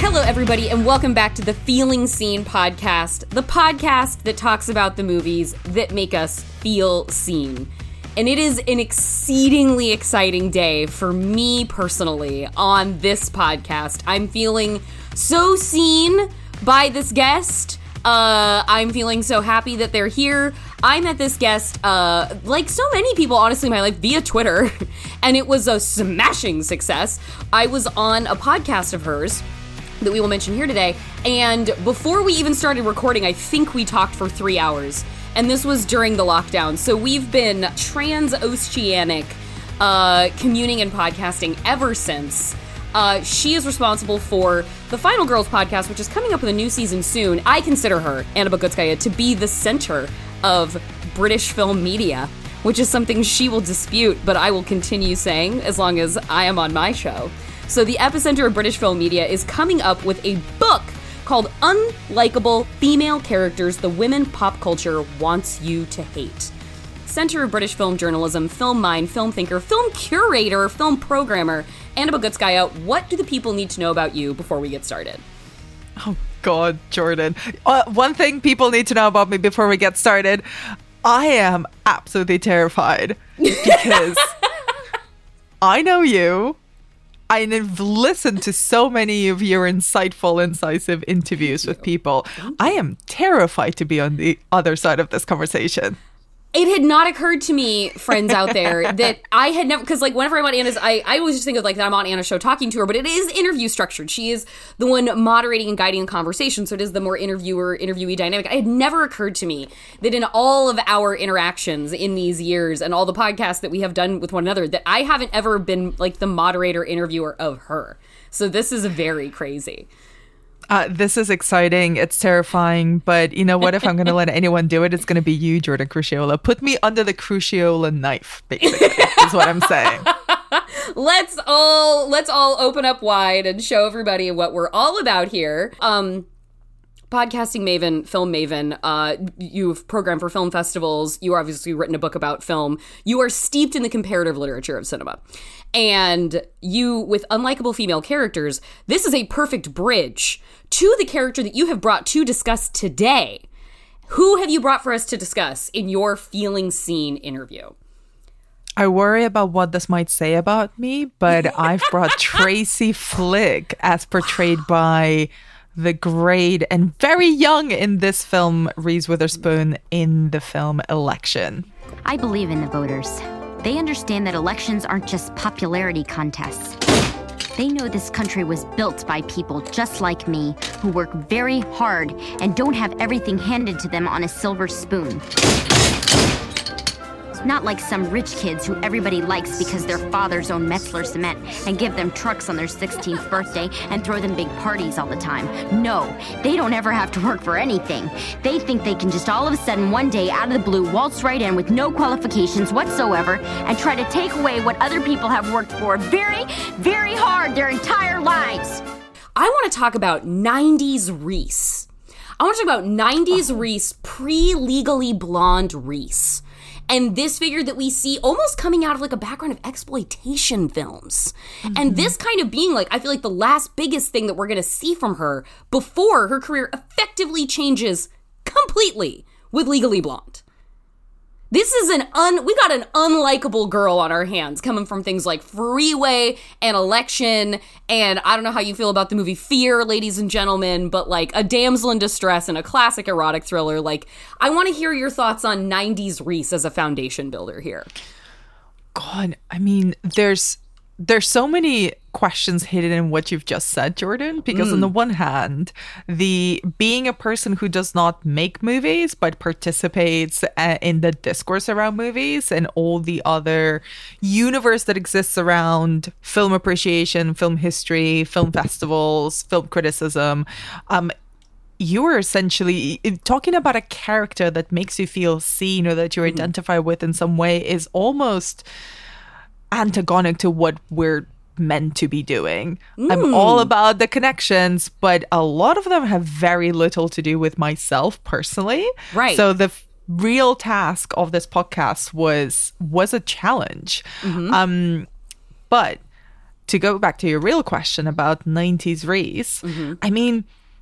Hello, everybody, and welcome back to the Feeling Seen podcast, the podcast that talks about the movies that make us feel seen. And it is an exceedingly exciting day for me personally on this podcast. I'm feeling so seen by this guest. I'm feeling so happy that they're here. I met this guest, like so many people, honestly, in my life, via Twitter, and it was a smashing success. I was on a podcast of hers that we will mention here today, and before we even started recording, I think we talked for 3 hours, and this was during the lockdown, so we've been transoceanic communing and podcasting ever since. She is responsible for the Final Girls podcast, which is coming up with a new season soon. I consider her, Anna Bogutskaya, to be the center of British film media, which is something she will dispute, but I will continue saying as long as I am on my show. So the epicenter of British film media is coming up with a book called Unlikable Female Characters the Women Pop Culture Wants You to Hate. Center of British film journalism, film mind, film thinker, film curator, film programmer, Anna Bogutskaya, what do the people need to know about you before we get started? Oh, God, Jordan. One thing people need to know about me before we get started, I am absolutely terrified because I know you. I've listened to so many of your insightful, incisive interviews with people. I am terrified to be on the other side of this conversation. It had not occurred to me, friends out there, that I had never, because like whenever I'm on Anna's, I always just think of like that I'm on Anna's show talking to her, but it is interview structured. She is the one moderating and guiding the conversation, so it is the more interviewee dynamic. It had never occurred to me that in all of our interactions in these years and all the podcasts that we have done with one another, that I haven't ever been like the moderator interviewer of her. So this is very crazy. This is exciting. It's terrifying. But you know what? If I'm going to let anyone do it, it's going to be you, Jordan Crucchiola. Put me under the Crucchiola knife, basically, is what I'm saying. Let's all open up wide and show everybody what we're all about here. Podcasting maven, film maven, you've programmed for film festivals, you obviously written a book about film, you are steeped in the comparative literature of cinema. And you, with Unlikable Female Characters, this is a perfect bridge to the character that you have brought to discuss today. Who have you brought for us to discuss in your Feeling Seen interview? I worry about what this might say about me, but I've brought Tracy Flick as portrayed by the great and very young in this film, Reese Witherspoon, in the film Election. I believe in the voters. They understand that elections aren't just popularity contests. They know this country was built by people just like me, who work very hard and don't have everything handed to them on a silver spoon. Not like some rich kids who everybody likes because their fathers own Metzler Cement and give them trucks on their 16th birthday and throw them big parties all the time. No, they don't ever have to work for anything. They think they can just all of a sudden one day out of the blue waltz right in with no qualifications whatsoever and try to take away what other people have worked for very, very hard their entire lives. I want to talk about 90s Reese. I want to talk about 90s Reese, pre-Legally Blonde Reese. And this figure that we see almost coming out of like a background of exploitation films. Mm-hmm. And this kind of being like, I feel like the last biggest thing that we're going to see from her before her career effectively changes completely with Legally Blonde. This is we got an unlikable girl on our hands coming from things like Freeway and Election, and I don't know how you feel about the movie Fear, ladies and gentlemen, but like a damsel in distress and a classic erotic thriller. Like, I want to hear your thoughts on 90s Reese as a foundation builder here. God, I mean, there's so many questions hidden in what you've just said, Jordan, because on the one hand, the being a person who does not make movies but participates in the discourse around movies and all the other universe that exists around film appreciation, film history, film festivals, film criticism, you are essentially talking about a character that makes you feel seen or that you identify with in some way is almost antagonic to what we're meant to be doing. I'm all about the connections, but a lot of them have very little to do with myself personally. Right. So the real task of this podcast was a challenge. But to go back to your real question about 90s Reese, I mean,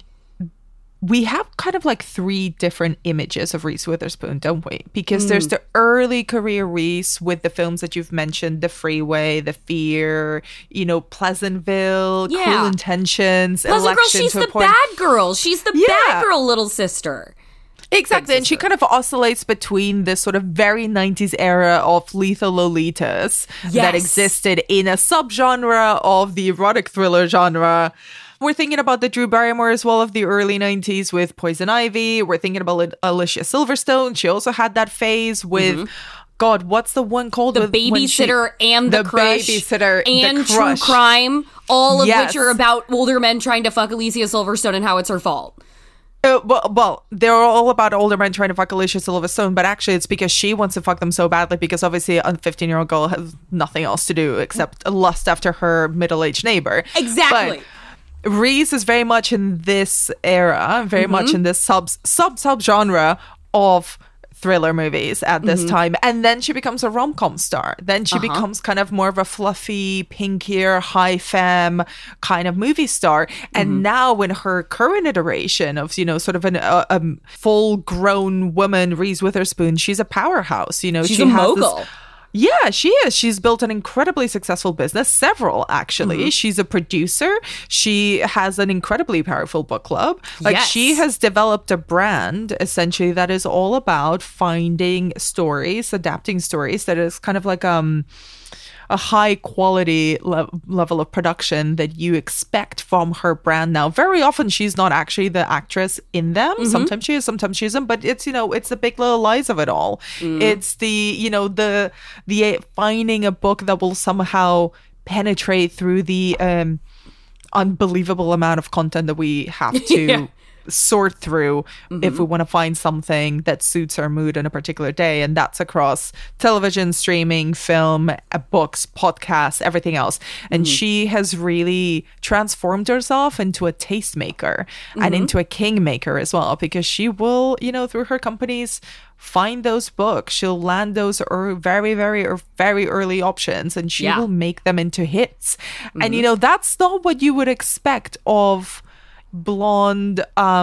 we have kind of like 3 different images of Reese Witherspoon, don't we? Because there's the early career Reese with the films that you've mentioned, The Freeway, The Fear, Pleasantville, Cruel Intentions, Pleasant Girl, Election she's to the a Point. bad girl. She's the bad girl little sister. Exactly, and she kind of oscillates between this sort of very 90s era of lethal Lolitas that existed in a subgenre of the erotic thriller genre. We're thinking about the Drew Barrymore as well of the early 90s with Poison Ivy. We're thinking about Alicia Silverstone. She also had that phase with... God, what's the one called? The Babysitter and The Crush. Babysitter and The True Crush. Crime, all of which are about older men trying to fuck Alicia Silverstone and how it's her fault. Well, they're all about older men trying to fuck Alicia Silverstone, but actually it's because she wants to fuck them so badly because obviously a 15-year-old girl has nothing else to do except lust after her middle-aged neighbor. Exactly. But Reese is very much in this era, very much in this sub-genre of thriller movies at this time, and then she becomes a rom-com star. Then she becomes kind of more of a fluffy, pinkier, high femme kind of movie star. And now in her current iteration of sort of a full-grown woman, Reese Witherspoon, she's a powerhouse. She's a mogul. Yeah, she is. She's built an incredibly successful business, several actually. She's a producer. She has an incredibly powerful book club. She has developed a brand essentially that is all about finding stories, adapting stories that is kind of like a high quality level of production that you expect from her brand now. Very often she's not actually the actress in them. Sometimes she is, sometimes she isn't, but it's it's the Big Little Lies of it all. It's the the finding a book that will somehow penetrate through the unbelievable amount of content that we have to sort through if we want to find something that suits our mood on a particular day, and that's across television, streaming, film, books, podcasts, everything else. And she has really transformed herself into a tastemaker and into a kingmaker as well, because she will through her companies find those books, she'll land those very early options, and she will make them into hits. And that's not what you would expect of blonde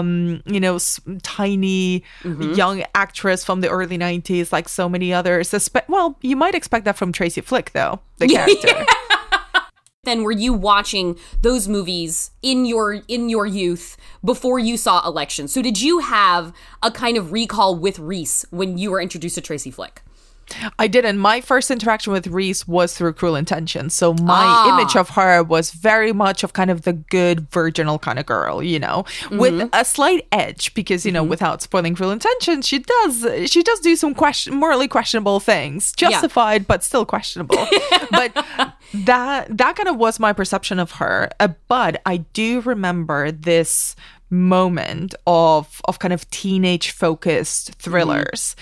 tiny young actress from the early 90s like so many others. Well, you might expect that from Tracy Flick though, the character. Then were you watching those movies in your youth before you saw Election? So did you have a kind of recall with Reese when you were introduced to Tracy Flick? I didn't. My first interaction with Reese was through Cruel Intentions. So my image of her was very much of kind of the good virginal kind of girl, with a slight edge because, without spoiling Cruel Intentions, she does do some morally questionable things. Justified, but still questionable. But that kind of was my perception of her. But I do remember this moment of kind of teenage focused thrillers.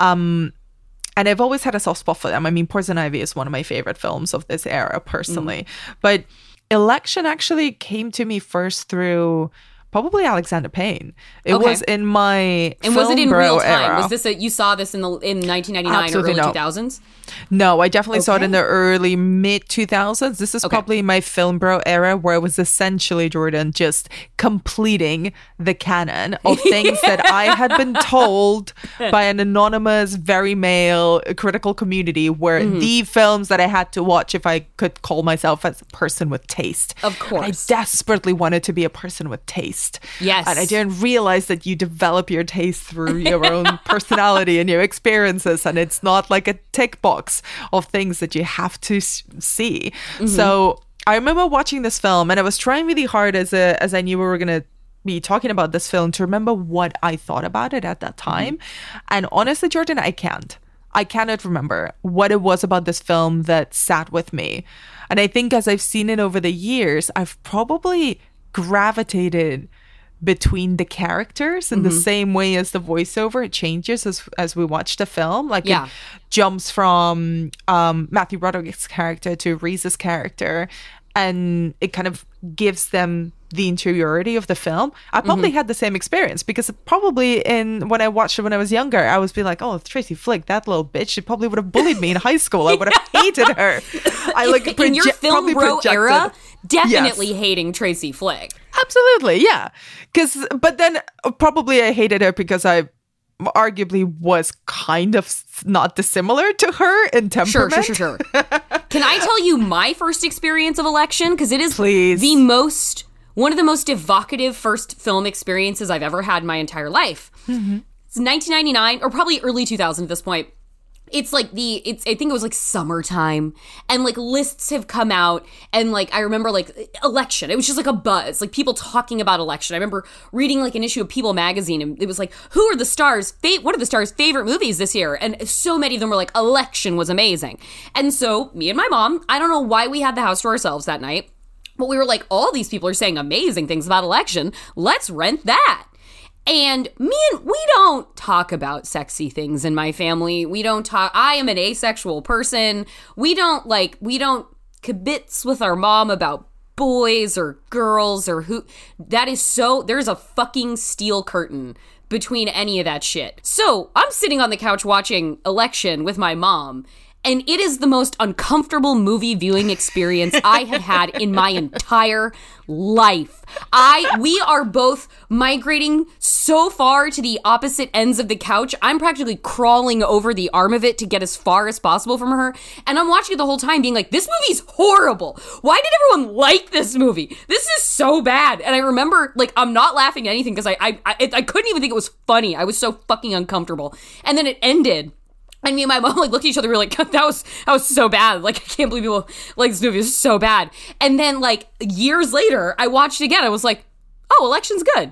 And I've always had a soft spot for them. I mean, Poison Ivy is one of my favorite films of this era, personally. But Election actually came to me first through probably Alexander Payne. It was in my and was it in real time? Era. Was this you saw this in 1999 Absolutely or early 2000s? No, I definitely saw it in the early mid 2000s. This is probably my film bro era where I was essentially, Jordan, just completing the canon of things that I had been told by an anonymous, very male critical community were the films that I had to watch if I could call myself as a person with taste. Of course. I desperately wanted to be a person with taste. Yes. And I didn't realize that you develop your taste through your own personality and your experiences, and it's not like a tick box of things that you have to see. So I remember watching this film, and I was trying really hard as I knew we were going to be talking about this film to remember what I thought about it at that time. And honestly, Jordan, I cannot remember what it was about this film that sat with me. And I think as I've seen it over the years, I've probably gravitated between the characters in the same way as the voiceover. It changes as we watch the film. It jumps from Matthew Broderick's character to Reese's character. and it kind of gives them the interiority of the film. I probably had the same experience, because probably when I watched it when I was younger, I was be like, oh, Tracy Flick, that little bitch, she probably would have bullied me in high school. I would have hated her. I in your film bro era, definitely hating Tracy Flick. Absolutely, yeah. But then probably I hated her because I arguably was kind of not dissimilar to her in temperament. Sure. Can I tell you my first experience of Election? Because it is one of the most evocative first film experiences I've ever had in my entire life. It's 1999, or probably early 2000 at this point. It's like I think it was like summertime, and like lists have come out, and like I remember like Election, it was just like a buzz, like people talking about Election. I remember reading like an issue of People magazine, and it was like, what are the stars' favorite movies this year? And so many of them were like, Election was amazing. And so me and my mom, I don't know why we had the house to ourselves that night, but we were like, all these people are saying amazing things about Election, let's rent that. And we don't talk about sexy things in my family. I am an asexual person. We don't kibitz with our mom about boys or girls or who. There's a fucking steel curtain between any of that shit. So I'm sitting on the couch watching Election with my mom, and it is the most uncomfortable movie viewing experience I have had in my entire life. We are both migrating so far to the opposite ends of the couch. I'm practically crawling over the arm of it to get as far as possible from her. And I'm watching it the whole time being like, this movie's horrible. Why did everyone like this movie? This is so bad. And I remember, like, I'm not laughing at anything because I couldn't even think it was funny. I was so fucking uncomfortable. And then it ended. And me and my mom like looked at each other. We were like, that was so bad. Like, I can't believe people like this movie. It was so bad. And then like years later, I watched it again. I was like, oh, Election's good.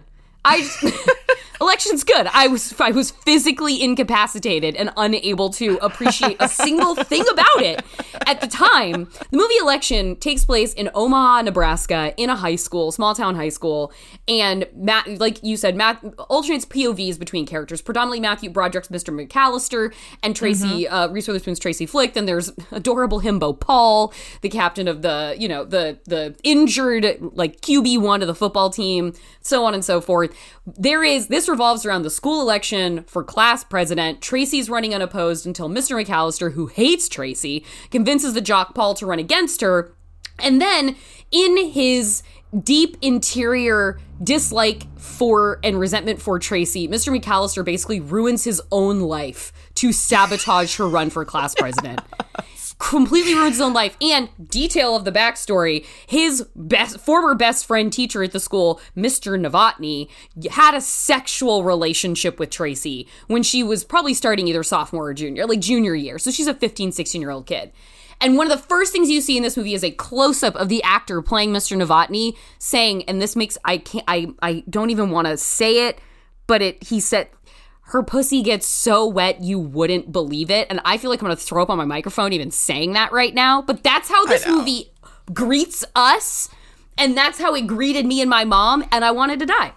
Election's good. I was physically incapacitated and unable to appreciate a single thing about it at the time. The movie Election takes place in Omaha, Nebraska, in a high school, small town high school. And Matt, like you said, Matt alternates POVs between characters. Predominantly Matthew Broderick's Mr. McAllister and Tracy, Reese Witherspoon's Tracy Flick. Then there's adorable himbo Paul, the captain of the injured like QB1 of the football team, so on and so forth. This revolves around the school election for class president. Tracy's running unopposed until Mr. McAllister, who hates Tracy, convinces the jock Paul to run against her. And then in his deep interior dislike for and resentment for Tracy, Mr. McAllister basically ruins his own life to sabotage her run for class president. Completely ruins his own life. And detail of the backstory, his former best friend teacher at the school, Mr. Novotny, had a sexual relationship with Tracy when she was probably starting either sophomore or junior year. So she's a 15, 16-year-old kid. And one of the first things you see in this movie is a close-up of the actor playing Mr. Novotny saying, and this makes, I don't even want to say it, but he said, her pussy gets so wet you wouldn't believe it. And I feel like I'm going to throw up on my microphone even saying that right now. But that's how this movie greets us. And that's how it greeted me and my mom. And I wanted to die.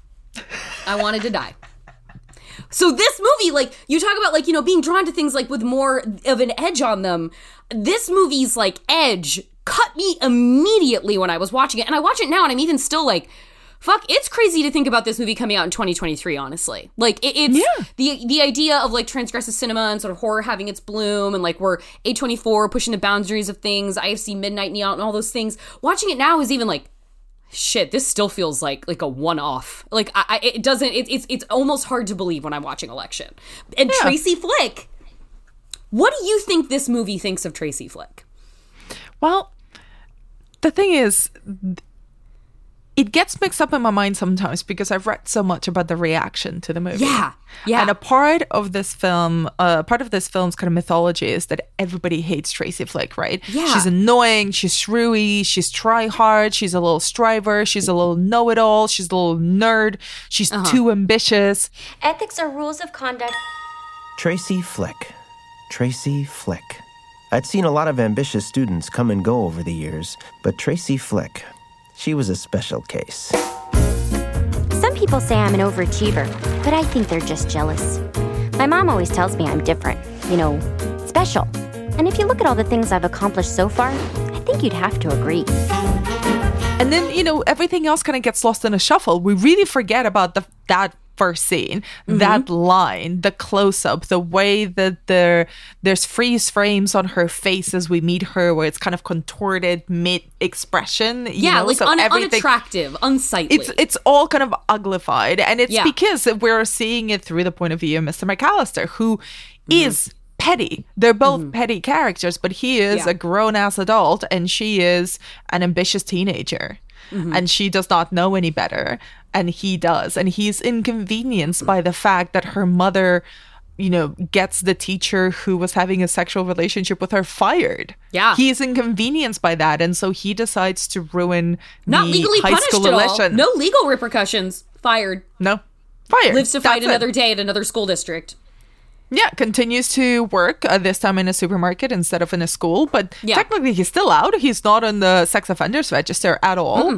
So this movie, like, you talk about, like, being drawn to things, like, with more of an edge on them. This movie's, like, edge cut me immediately when I was watching it. And I watch it now and I'm even still like, fuck, it's crazy to think about this movie coming out in 2023, honestly. Like, it's the idea of, like, transgressive cinema and sort of horror having its bloom, and, like, we're A24 pushing the boundaries of things, IFC Midnight Neon and all those things. Watching it now is even like, shit, this still feels like a one-off. Like, it's almost hard to believe when I'm watching Election. And Tracy Flick, what do you think this movie thinks of Tracy Flick? Well, the thing is, it gets mixed up in my mind sometimes because I've read so much about the reaction to the movie. Yeah. And a part of this film's kind of mythology is that everybody hates Tracy Flick, right? Yeah. She's annoying, she's shrewy, she's try hard, she's a little striver, she's a little know-it-all, she's a little nerd, she's too ambitious. Ethics are rules of conduct. Tracy Flick. Tracy Flick. I'd seen a lot of ambitious students come and go over the years, but Tracy Flick, she was a special case. Some people say I'm an overachiever, but I think they're just jealous. My mom always tells me I'm different, special. And if you look at all the things I've accomplished so far, I think you'd have to agree. And then, everything else kind of gets lost in a shuffle. We really forget about that first scene, that line, the close-up, the way that there's freeze frames on her face as we meet her, where it's kind of contorted mid-expression. Unattractive, unsightly. It's all kind of uglified, and it's because we're seeing it through the point of view of Mr. McAllister, who is petty. They're both petty characters, but he is a grown-ass adult, and she is an ambitious teenager. And she does not know any better, and he does. And he's inconvenienced by the fact that her mother, gets the teacher who was having a sexual relationship with her fired. Yeah. He's inconvenienced by that, and so he decides to ruin Not the legally high punished school at all. election. No legal repercussions. Fired. No. Fired. Lives to fight That's another it. day at another school district. Yeah, continues to work, this time in a supermarket instead of in a school. But technically, he's still out. He's not on the sex offenders register at all.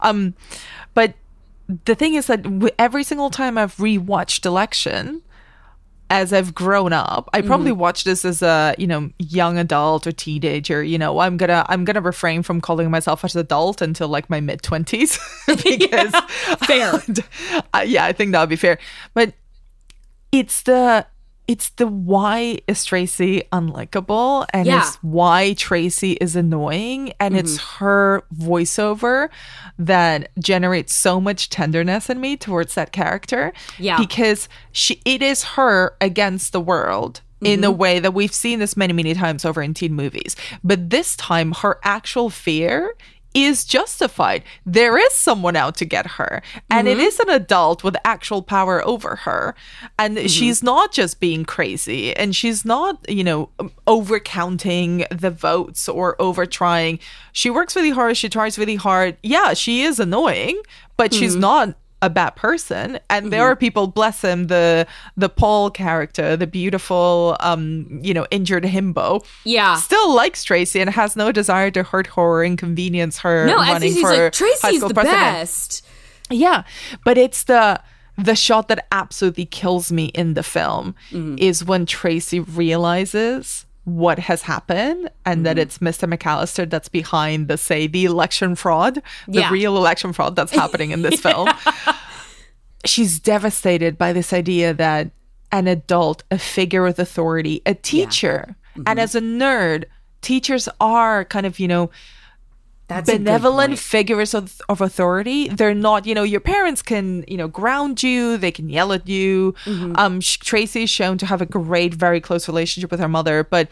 But the thing is that every single time I've rewatched Election, as I've grown up, I probably watched this as a young adult or teenager. I'm gonna refrain from calling myself an adult until like my mid-20s because Fair. I think that would be fair. But it's the why is Tracy unlikable, and it's why Tracy is annoying, and it's her voiceover that generates so much tenderness in me towards that character. Yeah. Because it is her against the world in a way that we've seen this many, many times over in teen movies. But this time, her actual fear is justified. There is someone out to get her, and it is an adult with actual power over her, and she's not just being crazy, and she's not over counting the votes or over trying. She works really hard, she tries really hard. Yeah, she is annoying, but she's not a bad person. And there are people, bless him, the Paul character, the beautiful injured himbo, still likes Tracy and has no desire to hurt her or inconvenience her. Running for like, Tracy's high school the president. best. Yeah, but it's the shot that absolutely kills me in the film is when Tracy realizes what has happened and that it's Mr. McAllister that's behind the election fraud, the real election fraud that's happening in this film. She's devastated by this idea that an adult, a figure with authority, a teacher, and as a nerd, teachers are kind of, That's benevolent figures of authority. They're not, your parents can, ground you. They can yell at you. Tracy's shown to have a great, very close relationship with her mother, but,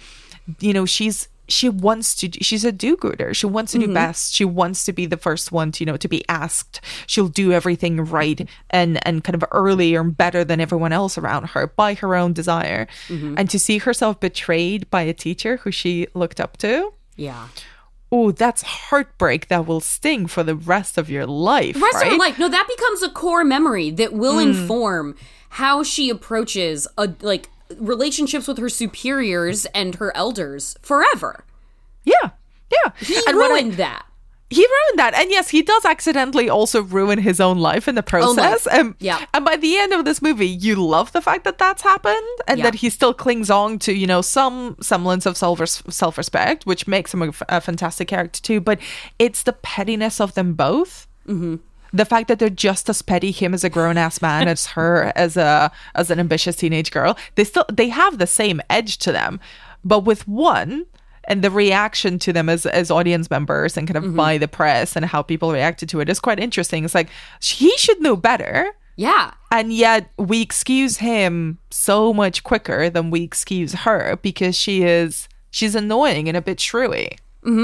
she's a do-gooder. She wants to do best. She wants to be the first one to be asked. She'll do everything right and kind of earlier and better than everyone else around her by her own desire. And to see herself betrayed by a teacher who she looked up to. Yeah. Oh, that's heartbreak that will sting for the rest of your life. The rest of her life. No, that becomes a core memory that will inform how she approaches relationships with her superiors and her elders forever. Yeah. He ruined that. He ruined that. And yes, he does accidentally also ruin his own life in the process. And by the end of this movie, you love the fact that that's happened and that he still clings on to, some semblance of self-respect, which makes him a fantastic character too. But it's the pettiness of them both. The fact that they're just as petty, him as a grown-ass man, as her as an ambitious teenage girl. They have the same edge to them. But with one... And the reaction to them as audience members and kind of by the press and how people reacted to it is quite interesting. It's like, he should know better. Yeah. And yet we excuse him so much quicker than we excuse her because she's annoying and a bit shrewy.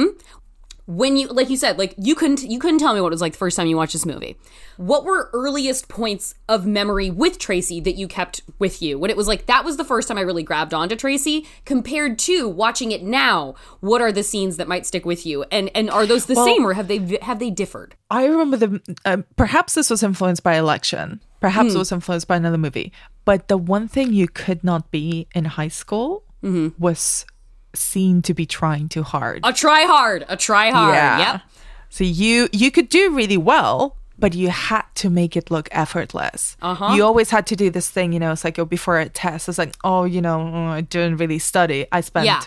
When you, like you said, you couldn't tell me what it was like the first time you watched this movie. What were earliest points of memory with Tracy that you kept with you? When it was like, that was the first time I really grabbed onto Tracy, compared to watching it now, what are the scenes that might stick with you? And are those the same, or have they differed? I remember perhaps this was influenced by Election. Perhaps it was influenced by another movie. But the one thing you could not be in high school was seen to be trying too hard. A try hard. Yeah. Yep. So you could do really well, but you had to make it look effortless. You always had to do this thing, it's like, before a test, it's like, I didn't really study. I spent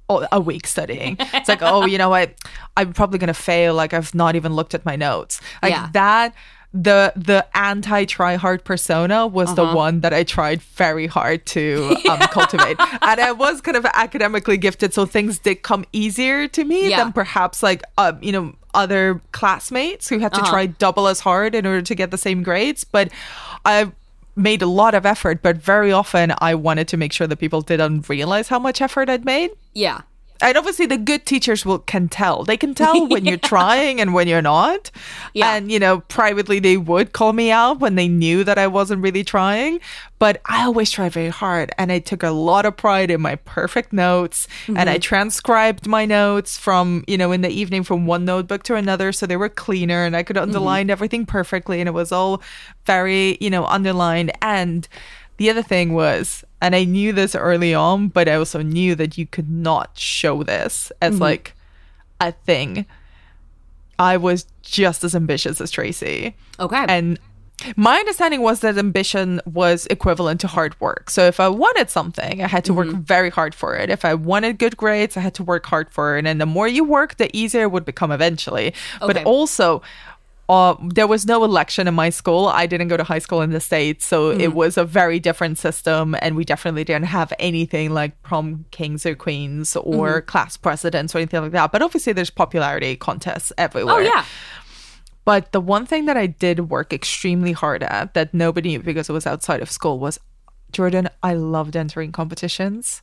a week studying. It's like, oh, you know what? I'm probably going to fail. Like, I've not even looked at my notes. Like that. The anti-try hard persona was the one that I tried very hard to cultivate. And I was kind of academically gifted, so things did come easier to me than perhaps like, other classmates who had to try double as hard in order to get the same grades. But I made a lot of effort, but very often I wanted to make sure that people didn't realize how much effort I'd made. Yeah. And obviously the good teachers can tell. They can tell when you're trying and when you're not. Yeah. And, privately they would call me out when they knew that I wasn't really trying. But I always try very hard. And I took a lot of pride in my perfect notes. And I transcribed my notes from, in the evening from one notebook to another. So they were cleaner and I could underline everything perfectly. And it was all very, underlined. And the other thing was, and I knew this early on, but I also knew that you could not show this as like a thing. I was just as ambitious as Tracy. Okay. And my understanding was that ambition was equivalent to hard work. So if I wanted something, I had to work very hard for it. If I wanted good grades, I had to work hard for it. And the more you work, the easier it would become eventually. Okay. But also, there was no election in my school. I didn't go to high school in the States, so it was a very different system, and we definitely didn't have anything like prom kings or queens or class presidents or anything like that. But obviously there's popularity contests everywhere. Oh, yeah. But the one thing that I did work extremely hard at that nobody knew because it was outside of school was, Jordan, I loved entering competitions.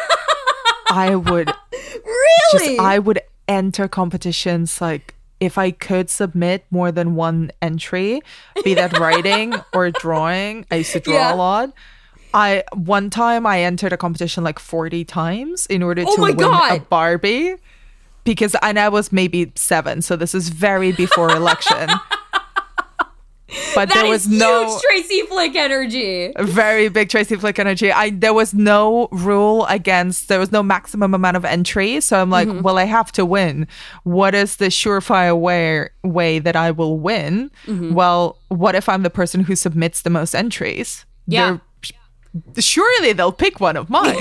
I would... Really? I would enter competitions like... If I could submit more than one entry, be that writing or drawing, I used to draw a lot. One time I entered a competition like 40 times in order to win a Barbie. And I was maybe 7, so this is very before election. But that there was huge no Tracy Flick energy. Very big Tracy Flick energy. There was no rule against, there was no maximum amount of entry. So I'm like, well, I have to win. What is the surefire way that I will win? Well, what if I'm the person who submits the most entries? Yeah. Surely they'll pick one of mine.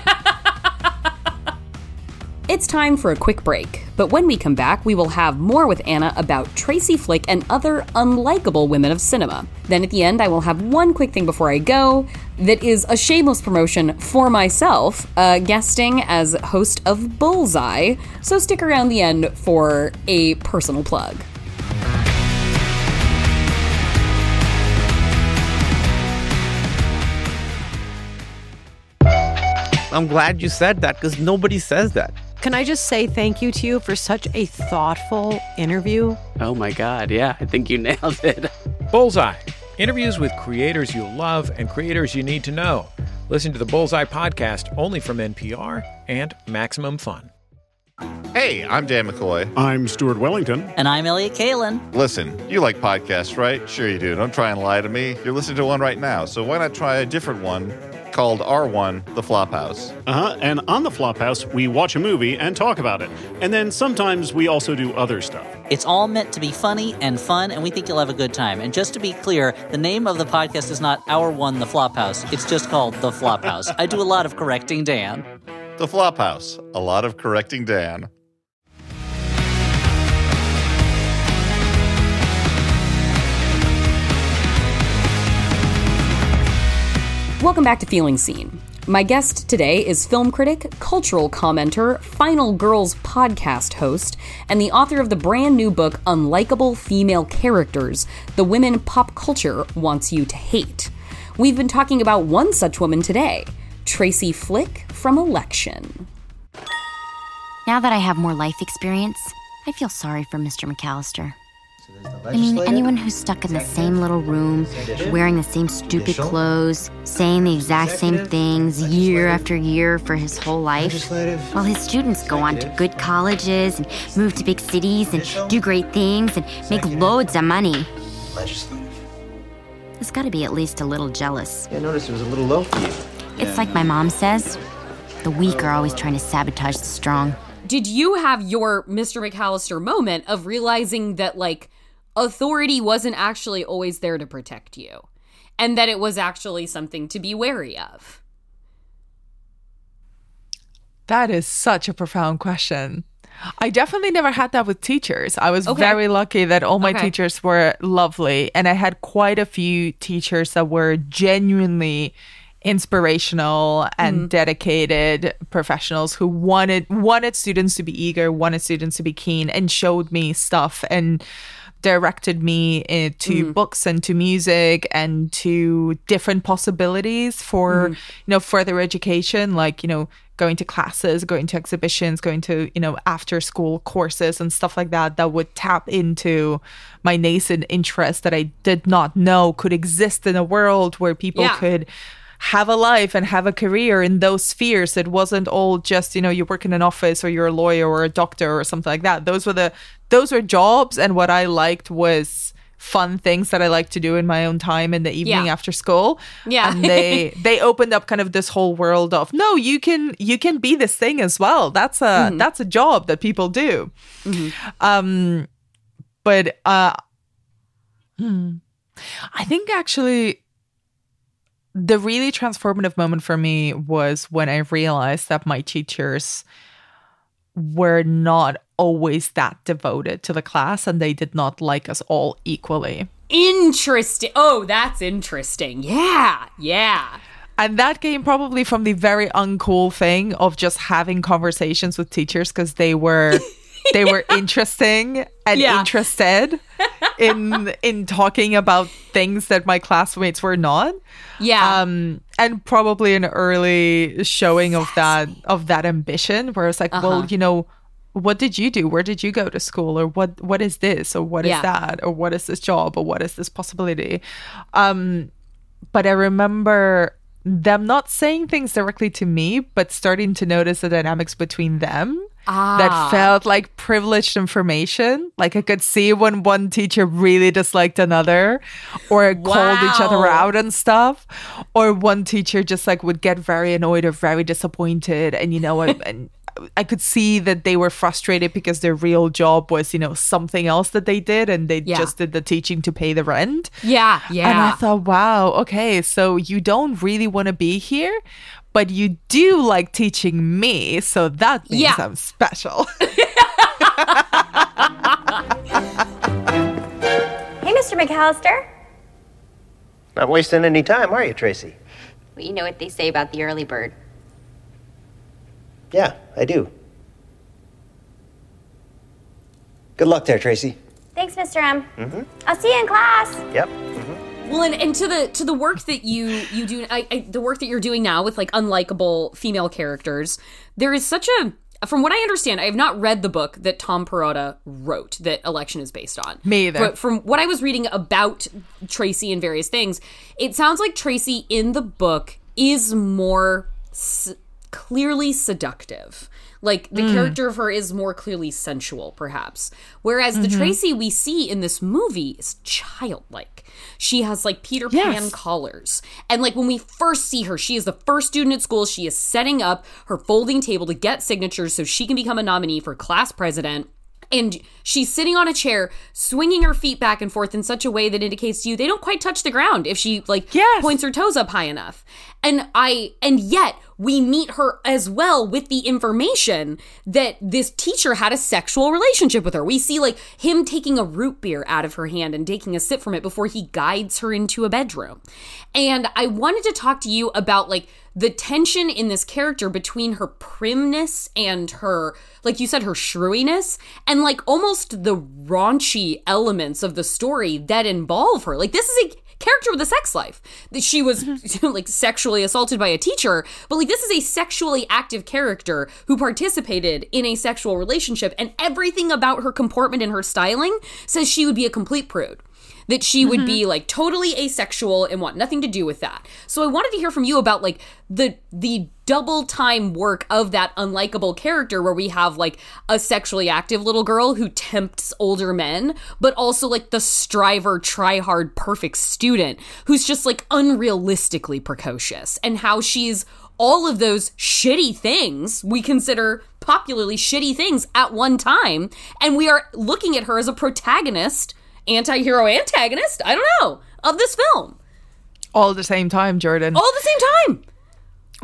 It's time for a quick break, but when we come back, we will have more with Anna about Tracy Flick and other unlikable women of cinema. Then at the end, I will have one quick thing before I go that is a shameless promotion for myself, guesting as host of Bullseye, so stick around the end for a personal plug. I'm glad you said that because nobody says that. Can I just say thank you to you for such a thoughtful interview? Oh my God, yeah, I think you nailed it. Bullseye. Interviews with creators you love and creators you need to know. Listen to the Bullseye podcast only from NPR and Maximum Fun. Hey, I'm Dan McCoy. I'm Stuart Wellington. And I'm Elliot Kalin. Listen, you like podcasts, right? Sure you do. Don't try and lie to me. You're listening to one right now, so why not try a different one called R1, The Flophouse. And on The Flophouse, we watch a movie and talk about it. And then sometimes we also do other stuff. It's all meant to be funny and fun, and we think you'll have a good time. And just to be clear, the name of the podcast is not R1, The Flophouse. It's just called The Flophouse. I do a lot of correcting Dan. The Flophouse. A lot of correcting Dan. Welcome back to Feeling Seen. My guest today is film critic, cultural commenter, Final Girls podcast host, and the author of the brand new book, Unlikable Female Characters, The Women Pop Culture Wants You to Hate. We've been talking about one such woman today, Tracy Flick from Election. Now that I have more life experience, I feel sorry for Mr. McAllister. I mean, anyone who's stuck in the same little room, wearing the same stupid clothes, saying the exact same things year after year for his whole life, while his students go on to good colleges and move to big cities and do great things and make loads of money. He's got to be at least a little jealous. I noticed it was a little low for you. It's like my mom says, the weak are always trying to sabotage the strong. Did you have your Mr. McAllister moment of realizing that, like, authority wasn't actually always there to protect you, and that it was actually something to be wary of? That is such a profound question. I definitely never had that with teachers. I was very lucky that all my teachers were lovely. And I had quite a few teachers that were genuinely inspirational and dedicated professionals who wanted students to be eager, wanted students to be keen, and showed me stuff and directed me to books and to music and to different possibilities for, further education, like, going to classes, going to exhibitions, going to, after school courses and stuff like that would tap into my nascent interest that I did not know could exist in a world where people could have a life and have a career in those spheres. It wasn't all just, you work in an office or you're a lawyer or a doctor or something like that. Those were jobs, and what I liked was fun things that I like to do in my own time in the evening after school. Yeah. And they opened up kind of this whole world of, no, you can be this thing as well. That's a job that people do. But I think actually the really transformative moment for me was when I realized that my teachers were not always that devoted to the class, and they did not like us all equally. Interesting. Oh, that's interesting. Yeah. And that came probably from the very uncool thing of just having conversations with teachers because they were interesting and interested in talking about things that my classmates were not. Yeah. And probably an early showing of that ambition where it's like, well, what did you do? Where did you go to school? Or what is this? Or what is that? Or what is this job? Or what is this possibility? But I remember them not saying things directly to me, but starting to notice the dynamics between them. That felt like privileged information. Like I could see when one teacher really disliked another or called each other out and stuff, or one teacher just like would get very annoyed or very disappointed, and and I could see that they were frustrated because their real job was something else that they did, and they just did the teaching to pay the rent. And I thought, wow, okay, so you don't really want to be here, but you do like teaching me, so that means I'm special. Hey, Mr. McAllister. Not wasting any time, are you, Tracy? Well, you know what they say about the early bird. Yeah, I do. Good luck there, Tracy. Thanks, Mr. M. I'll see you in class. Yep. Well, and to the work that you do, the work that you're doing now with like unlikable female characters, there is such a, from what I understand, I have not read the book that Tom Perrotta wrote that Election is based on. Me either. But from what I was reading about Tracy and various things, it sounds like Tracy in the book is more clearly seductive. Like, the character of her is more clearly sensual, perhaps. Whereas the Tracy we see in this movie is childlike. She has, like, Peter Pan collars. And, like, when we first see her, she is the first student at school. She is setting up her folding table to get signatures so she can become a nominee for class president. And she's sitting on a chair, swinging her feet back and forth in such a way that indicates to you they don't quite touch the ground if she, like, points her toes up high enough. And yet we meet her as well with the information that this teacher had a sexual relationship with her. We see, like, him taking a root beer out of her hand and taking a sip from it before he guides her into a bedroom. And I wanted to talk to you about, like, the tension in this character between her primness and her, like you said, her shrewiness, and, like, almost the raunchy elements of the story that involve her. Like, this is a character with a sex life. She was like sexually assaulted by a teacher, but like this is a sexually active character who participated in a sexual relationship, and everything about her comportment and her styling says she would be a complete prude. That she would be like totally asexual and want nothing to do with that. So I wanted to hear from you about like the double time work of that unlikable character where we have like a sexually active little girl who tempts older men, but also like the striver, try hard, perfect student who's just like unrealistically precocious, and how she's all of those shitty things we consider popularly shitty things at one time, and we are looking at her as a protagonist, anti-hero antagonist, I don't know, of this film. All at the same time, Jordan. All at the same time. Well,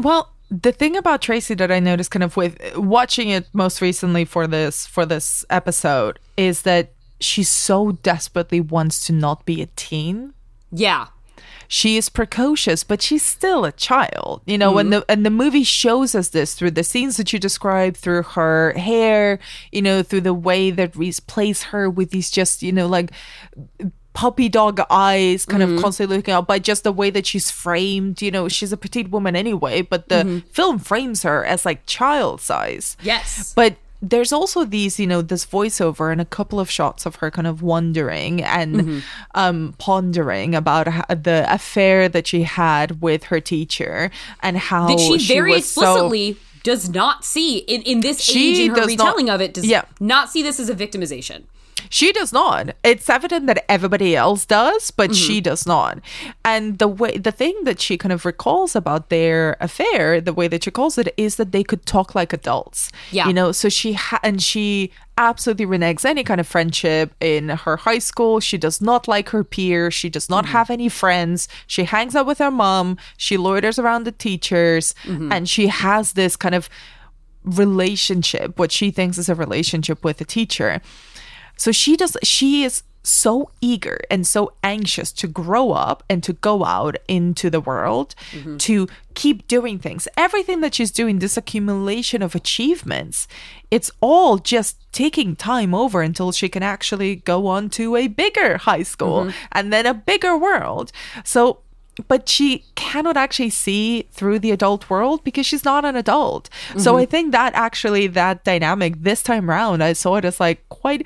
the thing about Tracy that I noticed kind of with watching it most recently for this episode is that she so desperately wants to not be a teen. Yeah. She is precocious, but she's still a child, you know, and the movie shows us this through the scenes that you described, through her hair, you know, through the way that Reese plays her with these just, you know, like puppy dog eyes kind of constantly looking out, by just the way that she's framed. You know, she's a petite woman anyway, but the film frames her as like child size. Yes. But there's also these, you know, this voiceover and a couple of shots of her kind of wondering and pondering about the affair that she had with her teacher and how that she very was explicitly does not see in this age in her retelling of it, does not see this as a victimization. She does not. It's evident that everybody else does, but she does not. And the thing that she kind of recalls about their affair, the way that she calls it, is that they could talk like adults. Yeah. You know, so she absolutely reneges any kind of friendship in her high school. She does not like her peers. She does not have any friends. She hangs out with her mom. She loiters around the teachers. And she has this kind of relationship, what she thinks is a relationship with the teacher. So she is so eager and so anxious to grow up and to go out into the world, to keep doing things. Everything that she's doing, this accumulation of achievements, it's all just taking time over until she can actually go on to a bigger high school and then a bigger world. So, but she cannot actually see through the adult world because she's not an adult. So I think that actually that dynamic this time around, I saw it as like quite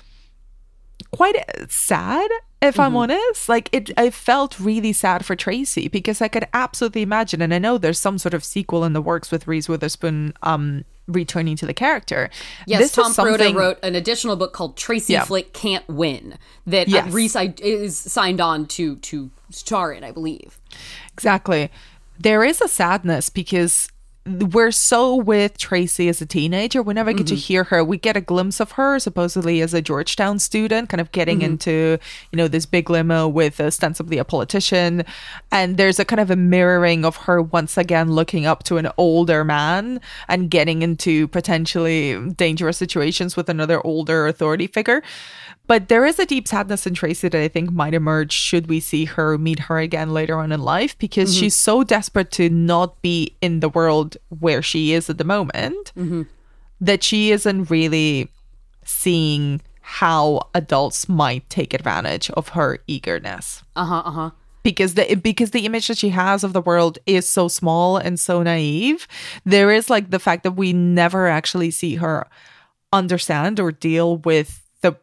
sad, if I'm honest. Like I felt really sad for Tracy because I could absolutely imagine, and I know there's some sort of sequel in the works with Reese Witherspoon returning to the character. Yes, Tom Perrotta wrote an additional book called Tracy Flick Can't Win that Reese is signed on to star in, I believe. Exactly. There is a sadness because we're so with Tracy as a teenager. We never get to hear her. We get a glimpse of her supposedly as a Georgetown student, kind of getting into, you know, this big limo with ostensibly a politician. And there's a kind of a mirroring of her once again looking up to an older man and getting into potentially dangerous situations with another older authority figure. But there is a deep sadness in Tracy that I think might emerge should we see her, meet her again later on in life, because she's so desperate to not be in the world where she is at the moment that she isn't really seeing how adults might take advantage of her eagerness. Because the image that she has of the world is so small and so naive. There is like the fact that we never actually see her understand or deal with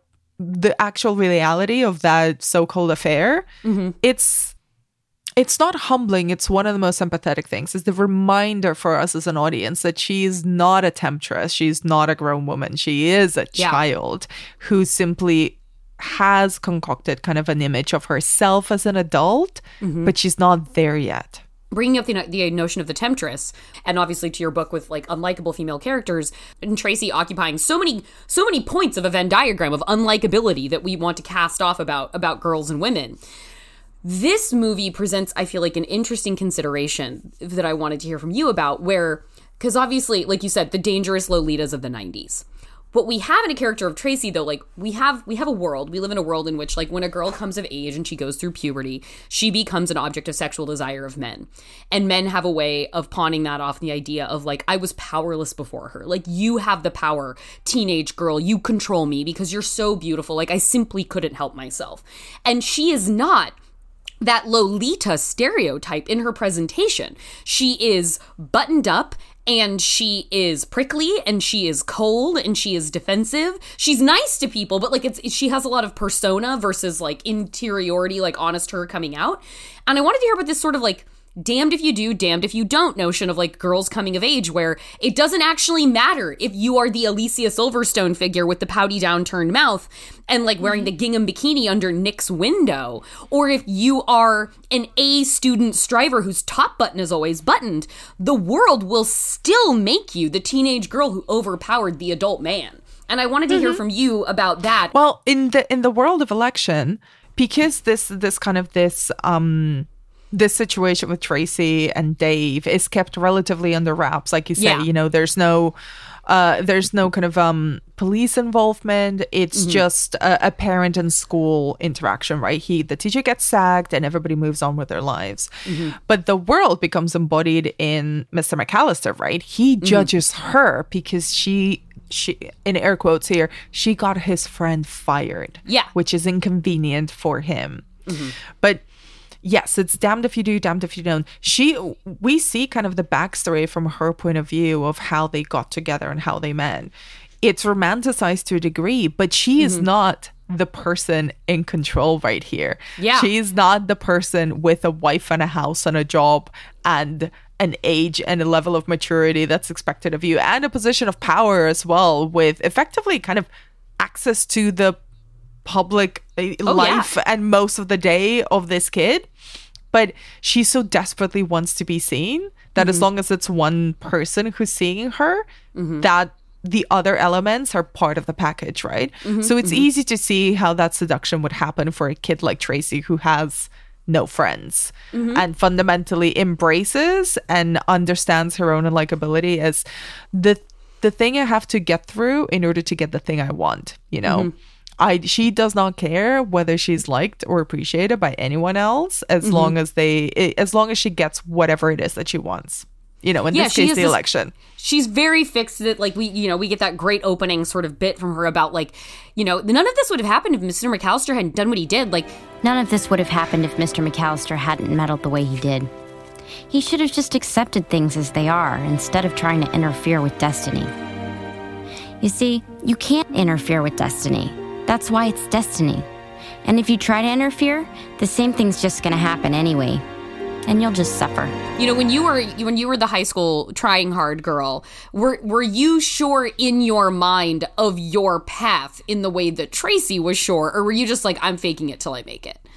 the actual reality of that so-called affair. It's not humbling. It's one of the most empathetic things. It's the reminder for us as an audience that she's not a temptress. She's not a grown woman. She is a child who simply has concocted kind of an image of herself as an adult, but she's not there yet. Bringing up the notion of the temptress, and obviously to your book with like unlikable female characters, and Tracy occupying so many points of a Venn diagram of unlikability that we want to cast off about girls and women. This movie presents, I feel like, an interesting consideration that I wanted to hear from you about, where, because obviously, like you said, the dangerous Lolitas of the 90s. What we have in a character of Tracy, though, like we have a world. We live in a world in which, like, when a girl comes of age and she goes through puberty, she becomes an object of sexual desire of men. And men have a way of pawning that off, the idea of, like, I was powerless before her. Like, you have the power, teenage girl. You control me because you're so beautiful. Like, I simply couldn't help myself. And she is not that Lolita stereotype in her presentation. She is buttoned up, and she is prickly, and she is cold, and she is defensive. She's nice to people, but like she has a lot of persona versus like interiority, like honest her coming out. And I wanted to hear about this sort of like damned if you do, damned if you don't notion of like girls coming of age, where it doesn't actually matter if you are the Alicia Silverstone figure with the pouty downturned mouth and like wearing the gingham bikini under Nick's window, or if you are an A student striver whose top button is always buttoned. The world will still make you the teenage girl who overpowered the adult man. And I wanted to hear from you about that. Well, in the world of election, because this this situation with Tracy and Dave is kept relatively under wraps. Like you say, you know, there's no kind of police involvement. It's just a parent and school interaction, right? The teacher gets sacked and everybody moves on with their lives. But the world becomes embodied in Mr. McAllister, right? He judges her because she, in air quotes here, she got his friend fired. Yeah. Which is inconvenient for him. But yes, it's damned if you do, damned if you don't. We see kind of the backstory from her point of view of how they got together and how they met. It's romanticized to a degree, but she is not the person in control right here. Yeah. She's not the person with a wife and a house and a job and an age and a level of maturity that's expected of you, and a position of power as well, with effectively kind of access to the public life and most of the day of this kid. But she so desperately wants to be seen that as long as it's one person who's seeing her, that the other elements are part of the package, right? So it's easy to see how that seduction would happen for a kid like Tracy, who has no friends and fundamentally embraces and understands her own unlikability as the thing I have to get through in order to get the thing I want, you know? She does not care whether she's liked or appreciated by anyone else as long as she gets whatever it is that she wants. You know, in this case, the election. She's very fixed that, like, we get that great opening sort of bit from her about, like, you know, none of this would have happened if Mr. McAllister hadn't done what he did. Like, none of this would have happened if Mr. McAllister hadn't meddled the way he did. He should have just accepted things as they are instead of trying to interfere with destiny. You see, you can't interfere with destiny. That's why it's destiny. And if you try to interfere, the same thing's just going to happen anyway. And you'll just suffer. You know, when you were the high school trying hard girl, were you sure in your mind of your path in the way that Tracy was sure? Or were you just like, I'm faking it till I make it?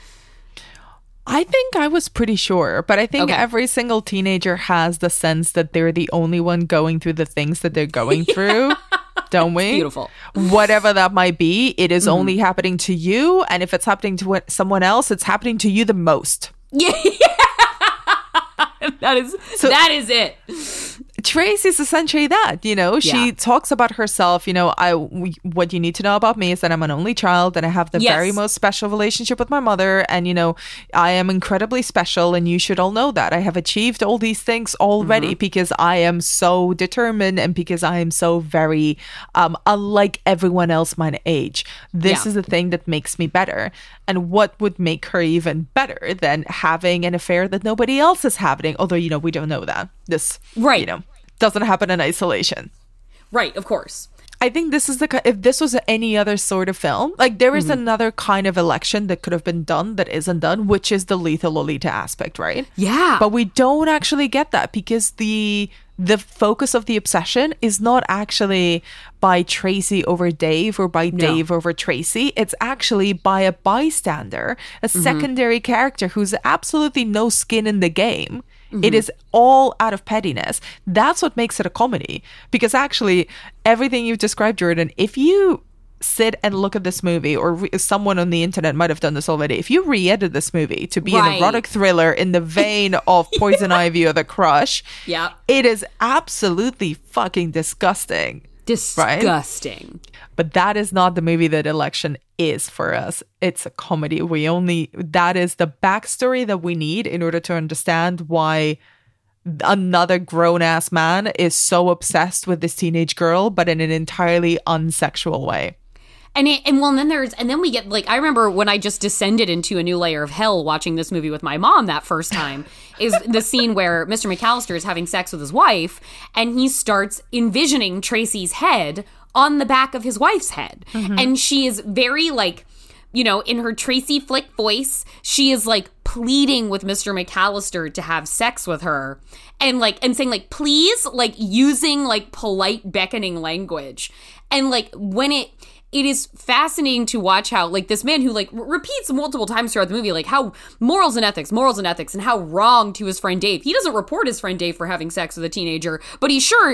I think I was pretty sure, but I think every single teenager has the sense that they're the only one going through the things that they're going through. Don't we? Beautiful. Whatever that might be, it is only happening to you. And if it's happening to someone else, it's happening to you the most. Yeah. That is it. Tracy's essentially that, you know. She talks about herself, you know, what you need to know about me is that I'm an only child and I have the very most special relationship with my mother, and, you know, I am incredibly special and you should all know that. I have achieved all these things already because I am so determined and because I am so very unlike everyone else my age. This is the thing that makes me better. And what would make her even better than having an affair that nobody else is having? Although, you know, we don't know that. This, you know, doesn't happen in isolation. Right, of course. I think this is if this was any other sort of film, like there is another kind of election that could have been done that isn't done, which is the lethal Lolita aspect, right? Yeah. But we don't actually get that because the focus of the obsession is not actually by Tracy over Dave or by Dave over Tracy. It's actually by a bystander, a secondary character who's absolutely no skin in the game. It is all out of pettiness. That's what makes it a comedy. Because actually, everything you've described, Jordan, if you sit and look at this movie, or someone on the internet might have done this already, if you re-edit this movie to be an erotic thriller in the vein of Poison Ivy or The Crush, it is absolutely fucking disgusting. Disgusting. Right? But that is not the movie that Election is for us. It's a comedy. That is the backstory that we need in order to understand why another grown-ass man is so obsessed with this teenage girl, but in an entirely unsexual way. And then we get, like, I remember when I just descended into a new layer of hell watching this movie with my mom that first time, is the scene where Mr. McAllister is having sex with his wife, and he starts envisioning Tracy's head on the back of his wife's head. And she is very, like, you know, in her Tracy Flick voice, she is, like, pleading with Mr. McAllister to have sex with her, and saying, like, please, like, using, like, polite beckoning language. And, like, when it is fascinating to watch how, like, this man who, like, repeats multiple times throughout the movie, like, how morals and ethics, and how wrong to his friend Dave. He doesn't report his friend Dave for having sex with a teenager, but he sure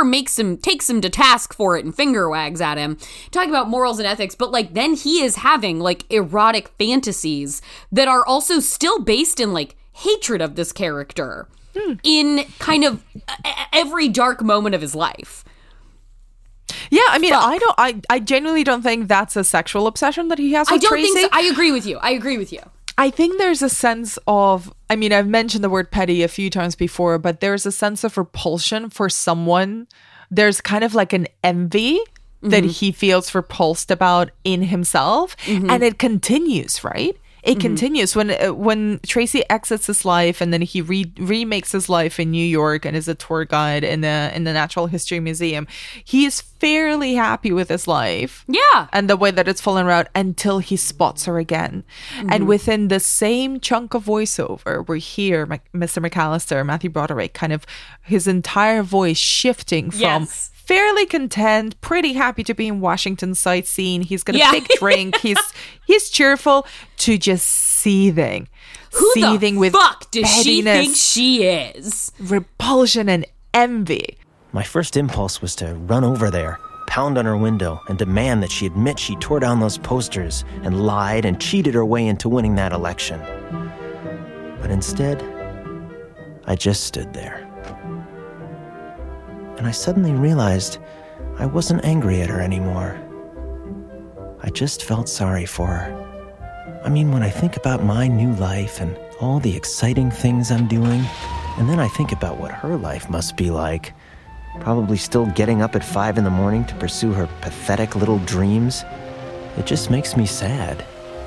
takes him to task for it and finger wags at him. Talking about morals and ethics, but, like, then he is having, like, erotic fantasies that are also still based in, like, hatred of this character in kind of every dark moment of his life. Yeah, I mean, I genuinely don't think that's a sexual obsession that he has with Tracy. Think so. I agree with you. I think there's a sense of, I mean, I've mentioned the word petty a few times before, but there's a sense of repulsion for someone. There's kind of like an envy that he feels repulsed about in himself. And it continues, right? It continues when Tracy exits his life, and then he remakes his life in New York and is a tour guide in the Natural History Museum. He is fairly happy with his life, and the way that it's fallen out until he spots her again. And within the same chunk of voiceover, we hear Mr. McAllister, Matthew Broderick, kind of his entire voice shifting from fairly content, pretty happy to be in Washington sightseeing. He's got a big drink. He's cheerful, to just seething. Who seething the fuck does she think she is? Repulsion and envy. My first impulse was to run over there, pound on her window, and demand that she admit she tore down those posters and lied and cheated her way into winning that election. But instead, I just stood there. And I suddenly realized I wasn't angry at her anymore. I just felt sorry for her. I mean, when I think about my new life and all the exciting things I'm doing, and then I think about what her life must be like, probably still getting up at 5 a.m. to pursue her pathetic little dreams, it just makes me sad.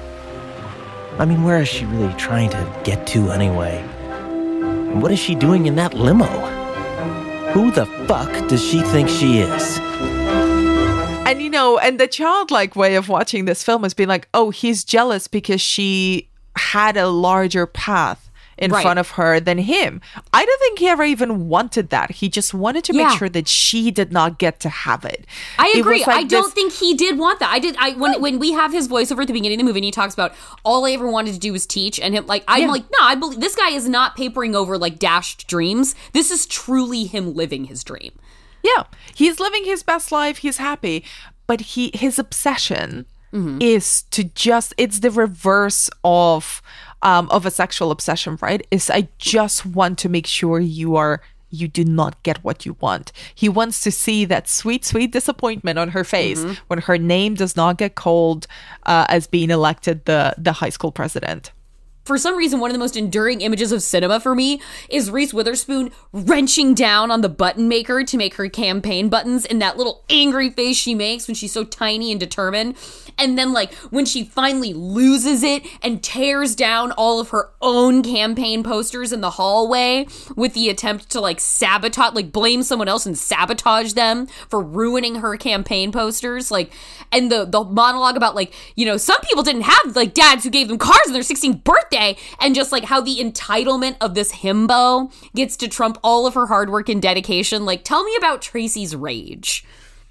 I mean, where is she really trying to get to anyway? And what is she doing in that limo? Who the fuck does she think she is? And, you know, and the childlike way of watching this film has been like, oh, he's jealous because she had a larger path in front of her than him. I don't think he ever even wanted that. He just wanted to make sure that she did not get to have it. I agree. I don't think he did want that. When we have his voiceover at the beginning of the movie and he talks about all I ever wanted to do was teach, and him like, I'm like, no, I believe this guy is not papering over like dashed dreams. This is truly him living his dream. Yeah. He's living his best life. He's happy. But his obsession is to just, it's the reverse of a sexual obsession, right? Is I just want to make sure you do not get what you want. He wants to see that sweet, sweet disappointment on her face when her name does not get called as being elected the high school president. For some reason, one of the most enduring images of cinema for me is Reese Witherspoon wrenching down on the button maker to make her campaign buttons, and that little angry face she makes when she's so tiny and determined. And then, like, when she finally loses it and tears down all of her own campaign posters in the hallway with the attempt to, like, sabotage, like, blame someone else and sabotage them for ruining her campaign posters. Like, and the monologue about, like, you know, some people didn't have, like, dads who gave them cars on their 16th birthday. And just like how the entitlement of this himbo gets to trump all of her hard work and dedication. Like, tell me about Tracy's rage.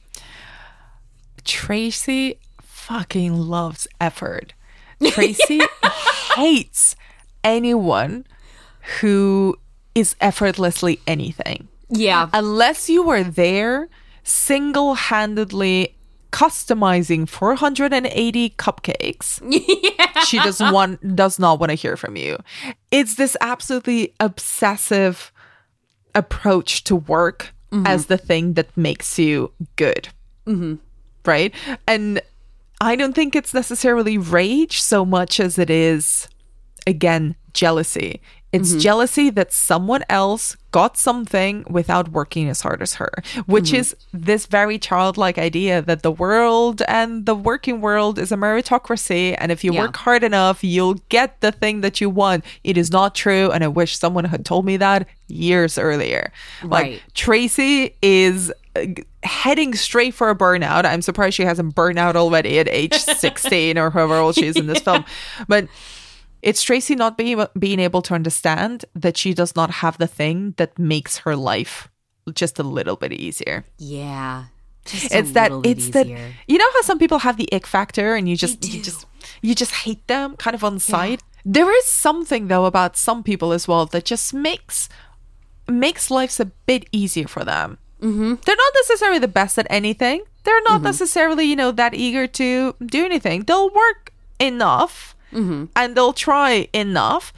Tracy fucking loves effort. Tracy hates anyone who is effortlessly anything. Yeah. Unless you are there single-handedly customizing 480 cupcakes. She does not want to hear from you. It's this absolutely obsessive approach to work as the thing that makes you good. Right? And I don't think it's necessarily rage so much as it is, again, jealousy. It's jealousy that someone else got something without working as hard as her, which is this very childlike idea that the world and the working world is a meritocracy. And if you work hard enough, you'll get the thing that you want. It is not true. And I wish someone had told me that years earlier. Like, Tracy is heading straight for a burnout. I'm surprised she hasn't burned out already at age 16 or however old she is in this film. But it's Tracy not being able to understand that she does not have the thing that makes her life just a little bit easier. Yeah. It's that you know how some people have the ick factor and you just hate them kind of on sight. There is something though about some people as well that just makes lives a bit easier for them. They're not necessarily the best at anything. They're not necessarily, you know, that eager to do anything. They'll work enough and they'll try enough,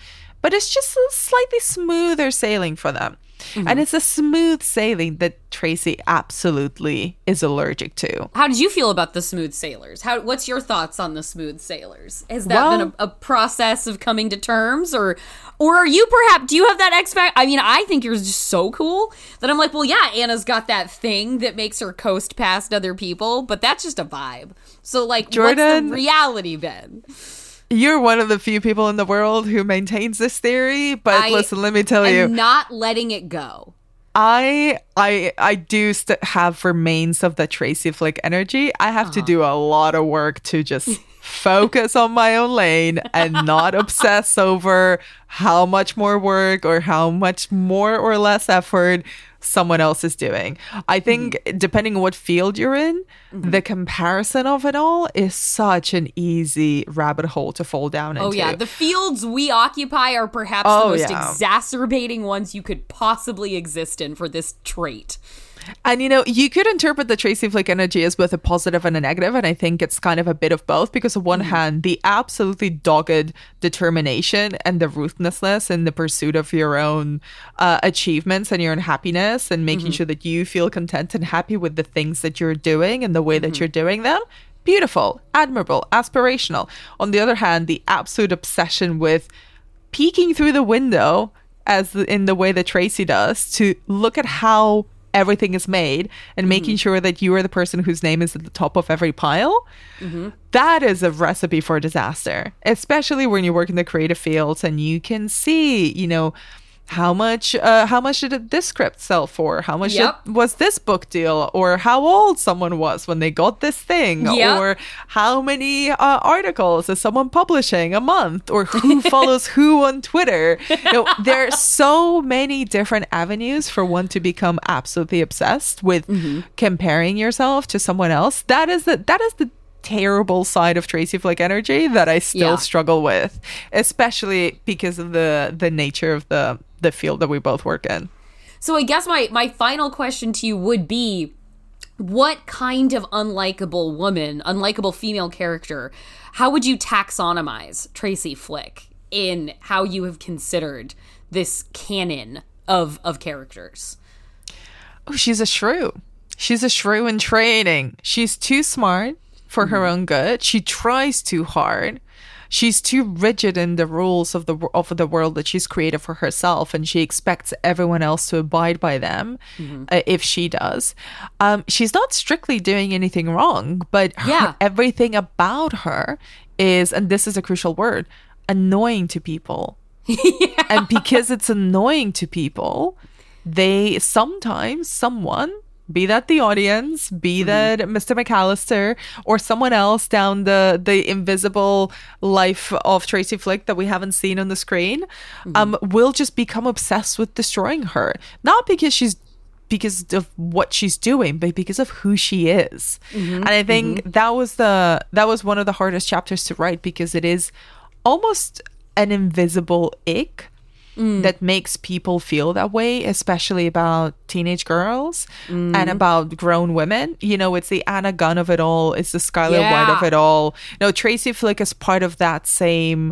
but it's just a slightly smoother sailing for them. And it's a smooth sailing that Tracy absolutely is allergic to. How did you feel about the smooth sailors? What's your thoughts on the smooth sailors? Has that been a process of coming to terms, or are you do you have that I mean, I think you're just so cool that I'm like, well, yeah, Anna's got that thing that makes her coast past other people, but that's just a vibe. So, like, Jordan, what's the reality then? You're one of the few people in the world who maintains this theory, but listen, let me tell you. I'm not letting it go. I do have remains of the Tracy Flick energy. I have to do a lot of work to just focus on my own lane and not obsess over how much more work or how much more or less effort someone else is doing. I think depending on what field you're in, the comparison of it all is such an easy rabbit hole to fall down into. Oh yeah, the fields we occupy are perhaps the most exacerbating ones you could possibly exist in for this trait. And, you know, you could interpret the Tracy Flick energy as both a positive and a negative, and I think it's kind of a bit of both, because on one hand, the absolutely dogged determination and the ruthlessness in the pursuit of your own achievements and your own happiness and making sure that you feel content and happy with the things that you're doing and the way that you're doing them. Beautiful, admirable, aspirational. On the other hand, the absolute obsession with peeking through the window, as in the way that Tracy does, to look at how everything is made and making sure that you are the person whose name is at the top of every pile. That is a recipe for disaster, especially when you work in the creative fields and you can see, you know, how much did this script sell for? How much was this book deal? Or how old someone was when they got this thing? Or how many articles is someone publishing a month? Or who follows who on Twitter? You know, there are so many different avenues for one to become absolutely obsessed with comparing yourself to someone else. That is the terrible side of Tracy Flick energy that I still struggle with, especially because of the nature of the field that we both work in. So I guess my final question to you would be, what kind of unlikable female character, how would you taxonomize Tracy Flick in how you have considered this canon of characters? Oh, she's a shrew. She's a shrew in training. She's too smart for her own good. She tries too hard. She's too rigid in the rules of the world that she's created for herself, and she expects everyone else to abide by them if she does. She's not strictly doing anything wrong, but everything about her is, and this is a crucial word, annoying to people. And because it's annoying to people, someone, be that the audience, be that Mr. McAllister, or someone else down the invisible life of Tracy Flick that we haven't seen on the screen, will just become obsessed with destroying her. Not because of what she's doing, but because of who she is. And I think that was one of the hardest chapters to write, because it is almost an invisible ick that makes people feel that way, especially about teenage girls and about grown women. You know, it's the Anna Gunn of it all. It's the Skylar White of it all. You know, Tracy Flick is part of that same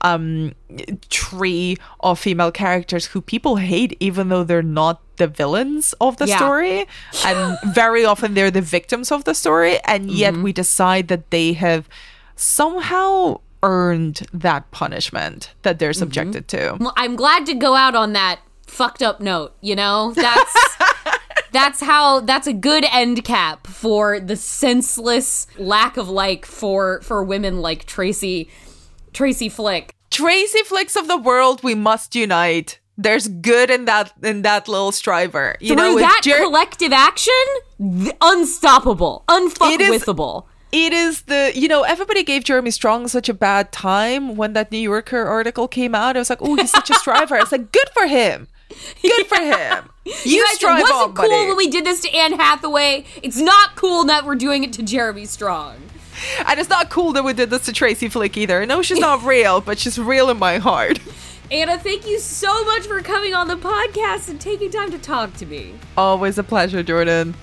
tree of female characters who people hate, even though they're not the villains of the story. And very often they're the victims of the story. And yet we decide that they have somehow earned that punishment that they're subjected to. Well, I'm glad to go out on that fucked up note, you know? That's a good end cap for the senseless lack of like for women like Tracy Flick. Tracy Flicks of the world, we must unite. There's good in that little striver. You know, that collective action, unstoppable, unfuckwithable. It is everybody gave Jeremy Strong such a bad time when that New Yorker article came out. I was like, oh, he's such a striver. It's like, good for him. Good for him. You strive on, buddy. It wasn't cool when we did this to Anne Hathaway. It's not cool that we're doing it to Jeremy Strong. And it's not cool that we did this to Tracy Flick either. No, she's not real, but she's real in my heart. Anna, thank you so much for coming on the podcast and taking time to talk to me. Always a pleasure, Jordan.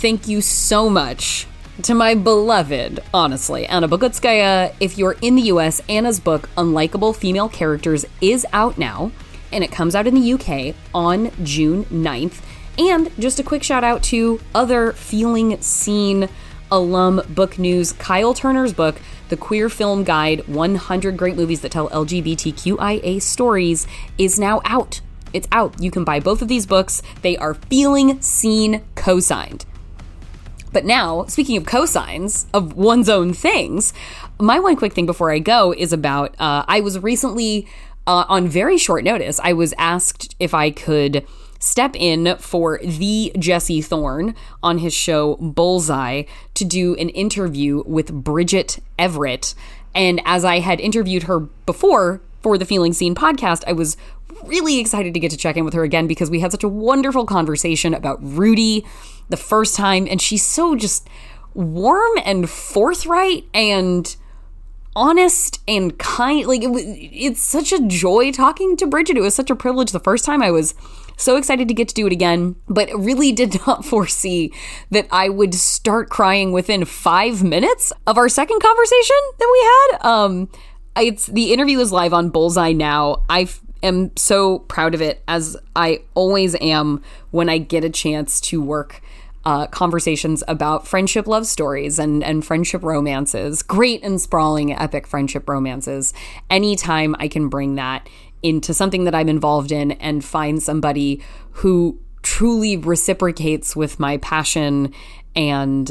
thank you so much to my beloved, honestly, Anna Bogutskaya. If you're in the US, Anna's book, Unlikable Female Characters, is out now, and it comes out in the UK on June 9th. And just a quick shout out to other Feeling Seen alum book news. Kyle Turner's book, The Queer Film Guide, 100 Great Movies That Tell LGBTQIA Stories, is now out. It's out. You can buy both of these books. They are Feeling Seen co-signed. But now, speaking of cosigns of one's own things, my one quick thing before I go is about, I was recently, on very short notice, I was asked if I could step in for the Jesse Thorne on his show Bullseye to do an interview with Bridget Everett. And as I had interviewed her before for the Feeling Seen podcast, I was really excited to get to check in with her again because we had such a wonderful conversation about Rudy the first time, and she's so just warm and forthright and honest and kind. Like, it's such a joy talking to Bridget. It was such a privilege the first time. I was so excited to get to do it again, but really did not foresee that I would start crying within 5 minutes of our second conversation that we had. The interview is live on Bullseye now. I am so proud of it, as I always am when I get a chance to work conversations about friendship love stories and friendship romances, great and sprawling epic friendship romances. Anytime I can bring that into something that I'm involved in and find somebody who truly reciprocates with my passion and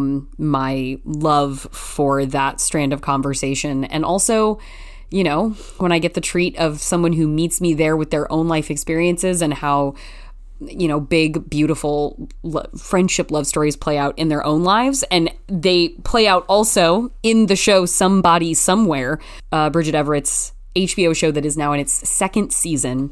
my love for that strand of conversation. And also, you know, when I get the treat of someone who meets me there with their own life experiences and how, you know, big, beautiful friendship love stories play out in their own lives. And they play out also in the show Somebody Somewhere, Bridget Everett's HBO show that is now in its second season.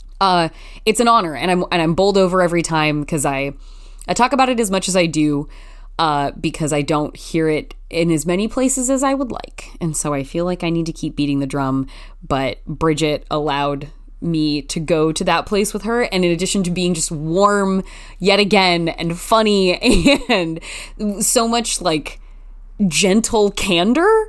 It's an honor, and I'm bowled over every time because I talk about it as much as I do because I don't hear it in as many places as I would like. And so I feel like I need to keep beating the drum. But Bridget allowed me to go to that place with her, and in addition to being just warm yet again and funny and so much like gentle candor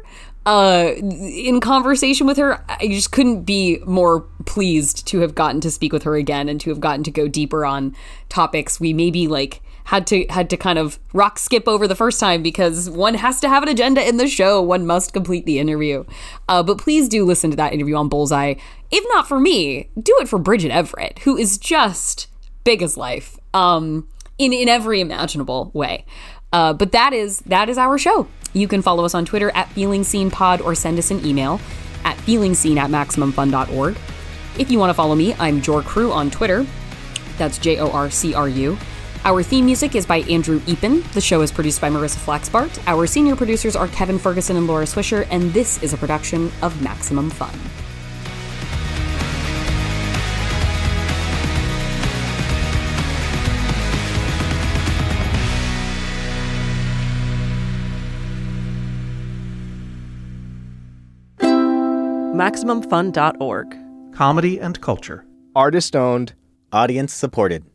in conversation with her, I just couldn't be more pleased to have gotten to speak with her again and to have gotten to go deeper on topics we maybe like had to kind of rock skip over the first time because one has to have an agenda in the show. One must complete the interview. But please do listen to that interview on Bullseye. If not for me, do it for Bridget Everett, who is just big as life in every imaginable way. But that is our show. You can follow us on Twitter at FeelingSeenPod or send us an email at feelingseen@MaximumFun.org. If you want to follow me, I'm JorCru on Twitter. That's JORCRU. Our theme music is by Andrew Eapen. The show is produced by Marissa Flaxbart. Our senior producers are Kevin Ferguson and Laura Swisher, and this is a production of Maximum Fun. MaximumFun.org. Comedy and culture. Artist owned. Audience supported.